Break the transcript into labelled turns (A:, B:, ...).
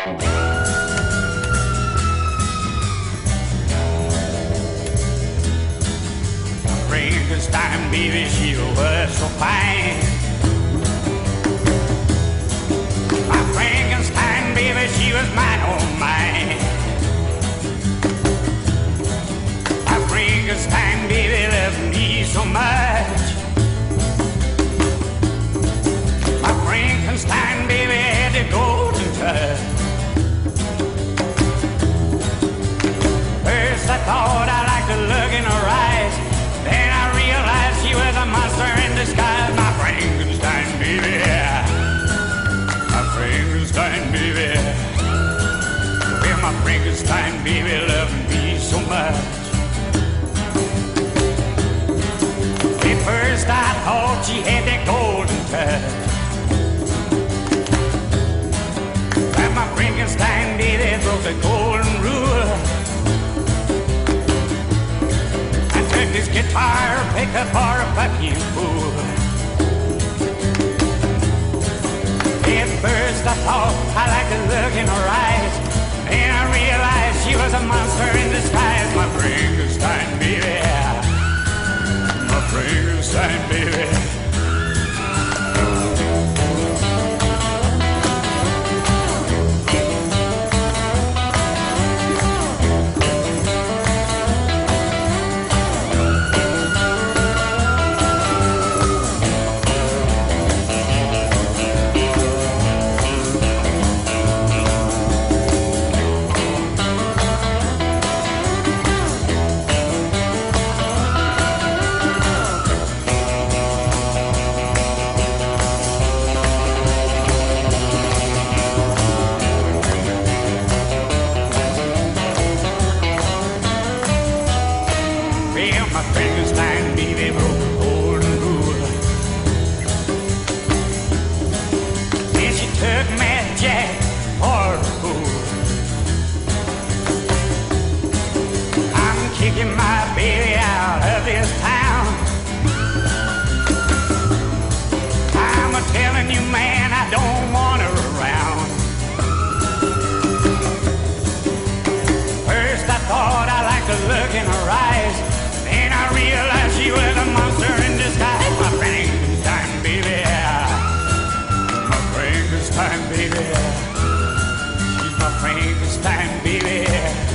A: Frankenstein, baby, she was so fine. My Frankenstein, baby, she was mine, oh mine. My Frankenstein, baby, loved me so much. My Frankenstein, baby, had the golden touch. First I thought I liked the look in her eyes. Then I realized she was a monster in disguise. My Frankenstein, baby. My Frankenstein, baby. Well, my Frankenstein, baby, loved me so much. At first I thought she had that golden touch. But my Frankenstein, baby, broke the golden rule. This guitar pickup for a fucking fool. At first I thought I liked the look in her eyes. Then I realized she was a monster in disguise. My Frankenstein, baby. My Frankenstein, baby. My Frankenstein, baby, broke the golden rule. Then she took Mad Jack for a fool. I'm kicking my baby out of this town. I'm telling you, man, I don't want her around. First I thought I liked the look in her eyes. Then I realized she was a monster in disguise. My Frankenstein, baby. My Frankenstein, baby. She's my Frankenstein, baby.